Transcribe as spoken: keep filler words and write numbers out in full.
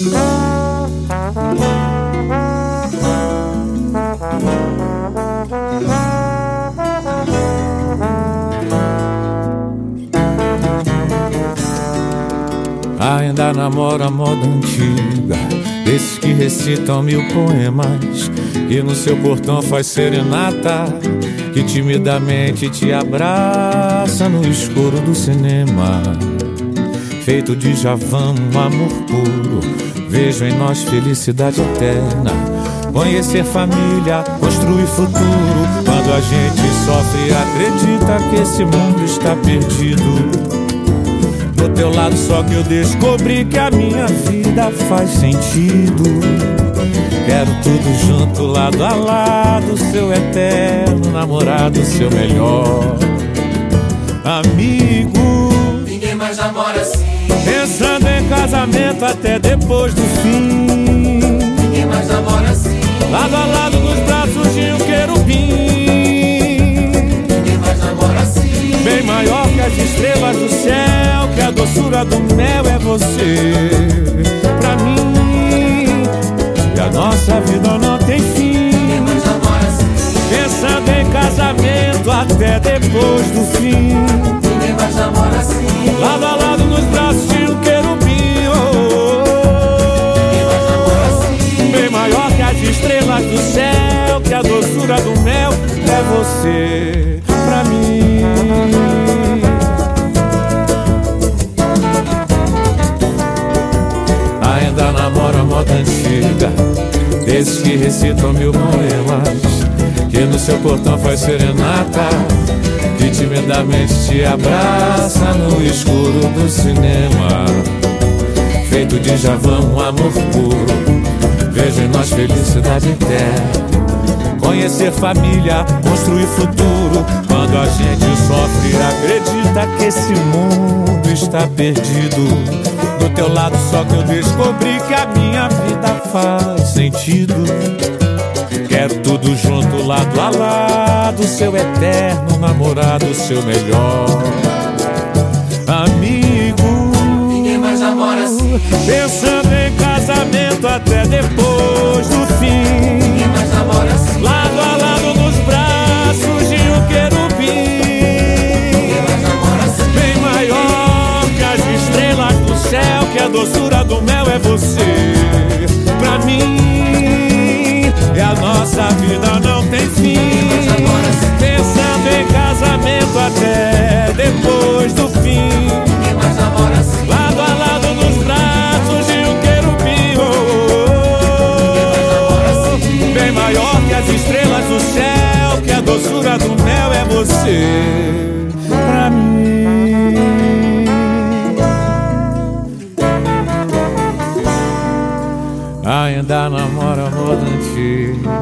Ainda namoro a moda antiga, desses que recitam mil poemas, que no seu portão faz serenata, que timidamente te abraça no escuro do cinema. Feito de Djavan, um amor puro, vejo em nós felicidade eterna. Conhecer família, construir futuro. Quando a gente sofre, acredita que esse mundo está perdido. Do teu lado só que eu descobri que a minha vida faz sentido. Quero tudo junto, lado a lado, seu eterno namorado, seu melhor amigo. Ninguém mais namora assim. Pensando em casamento até depois do fim. Ninguém mais namora assim. Lado a lado nos braços de um querubim. Ninguém mais namora assim. Bem maior que as estrelas do céu, que a doçura do mel é você pra mim. E a nossa vida não tem fim. Ninguém mais namora assim. Pensando em casamento até depois do fim. Ninguém mais namora assim. Lado a lado nos braços de um querubim, oh, oh, oh. Ninguém mais namora assim. Bem maior que as estrelas do céu, que a doçura do mel é você pra mim. Ainda namoro a moda antiga, desses que recitam mil poemas, que no seu portão faz serenata, que timidamente te abraça no escuro do cinema. Feito de Djavan, um amor puro, vejo em nós felicidade eterna. Conhecer família, construir futuro. Quando a gente sofre, acredita que esse mundo está perdido. Do teu lado só que eu descobri que a minha vida faz sentido. Quero tudo junto, lado a lado, seu eterno namorado, seu melhor amigo. Ninguém mais namora assim. Pensando em casamento até depois do fim. Ninguém mais namora assim. Lado a lado nos braços de um querubim. Ninguém mais namora assim. Bem maior que as estrelas do céu, que a doçura do mel é você pra mim. E a nossa vida não tem fim. Pensando em casamento até depois do fim. Ninguém mais namora assim. Lado a lado nos braços de um querubim, oh, oh, oh. Bem maior que as estrelas do céu, que a doçura do mel é você pra mim. Ainda namoro a moda antiga,